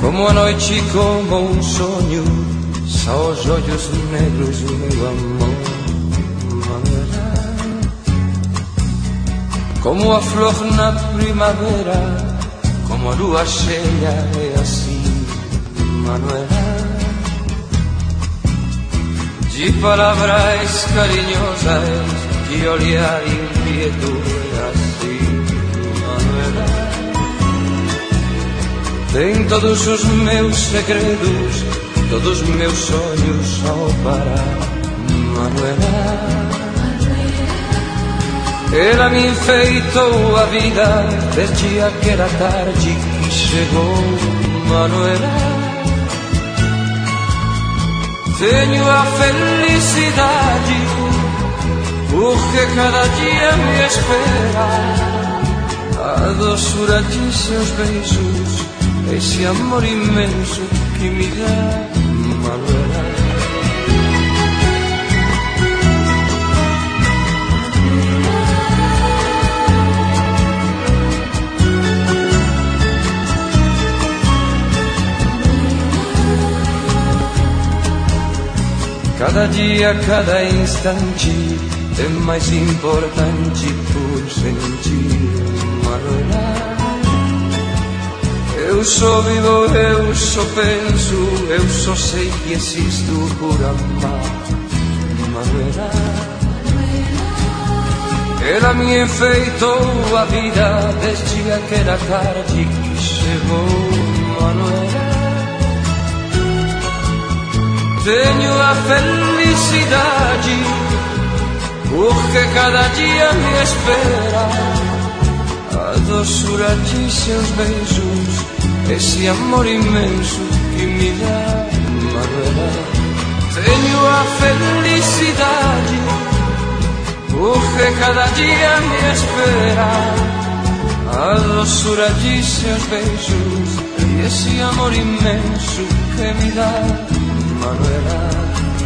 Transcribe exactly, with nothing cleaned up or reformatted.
Como a noite, como um sonho, só os olhos negros, meu amor, Manuela. Como a flor na primavera, como a lua cheia, é assim, Manuela. De palavras carinhosas, de olhar inquieto, é assim, Manuela. Tem todos os meus segredos, todos meus sonhos só para Manuela. Ela me enfeitou a vida desde aquela tarde que chegou, Manuela. Tenho a felicidade porque cada dia me espera a doçura de seus beijos, esse amor imenso que me dá, Manuela. Cada dia, cada instante é mais importante por sentir, Manuela. Eu só vivo, eu só penso, eu só sei que existo por amar, Manuela. Ela me enfeitou a vida desde aquela tarde que chegou, Manuela. Tenho a felicidade porque cada dia me espera a doçura de seus beijos, esse amor imenso que me dá, Manuela. Tenho a felicidade porque cada dia me espera a doçura de seus beijos e esse amor imenso que me dá, Manuela.